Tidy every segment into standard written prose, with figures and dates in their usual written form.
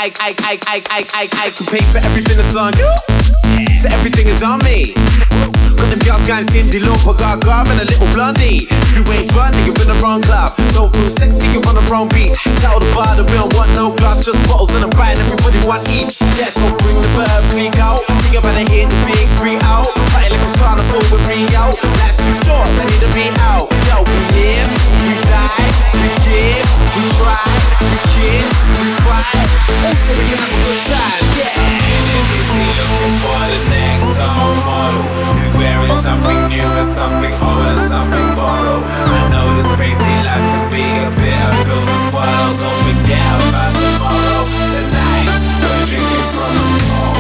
I can pay for everything that's on you, so everything is on me. Got them girls going Cindy Lauper, Gaga, and a little blondie. If you ain't fun, nigga, in the wrong club. Don't feel sexy, you're on the wrong beach. Tell the bar that we don't want no glass, just bottles and a pint, everybody want each. Yeah, so bring the bird freak out. Think about to hit the big 3 out. Party like it's carnival with Rio. Life's too short, I need to be out. Yo, we live, we die, we give, we try, we kiss, we fight. Also, we can have a good time, yeah. Busy looking for the next top model who's wearing something new and something old and something borrowed. I know this crazy life can be a bit of pills to swallow, so forget about tomorrow. Tonight, we're drinking from the bowl.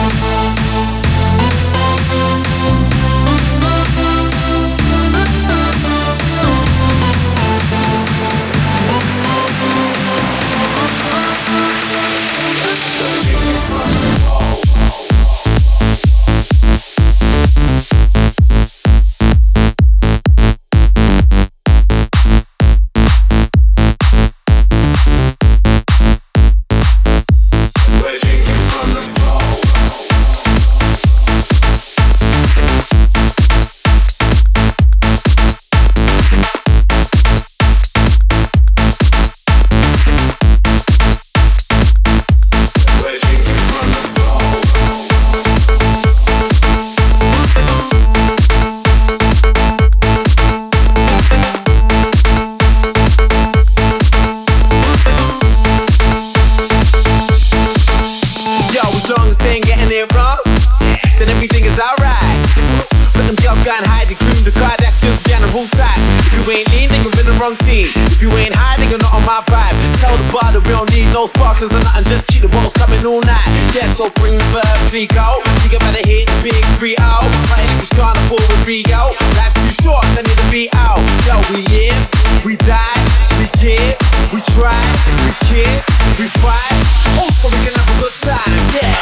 Scene. If you ain't high, then you're not on my vibe. Tell the bar that we don't need no sparklers or nothing, just keep the bottles coming all night. Yeah, so bring the bird freak out. Think about to hit the big 3 out. Party like it's carnival with Rio. Life's too short, I need to be out. Yo, we live, we die, we give, we try, we kiss, we fight. Also, we can have a good time, yeah.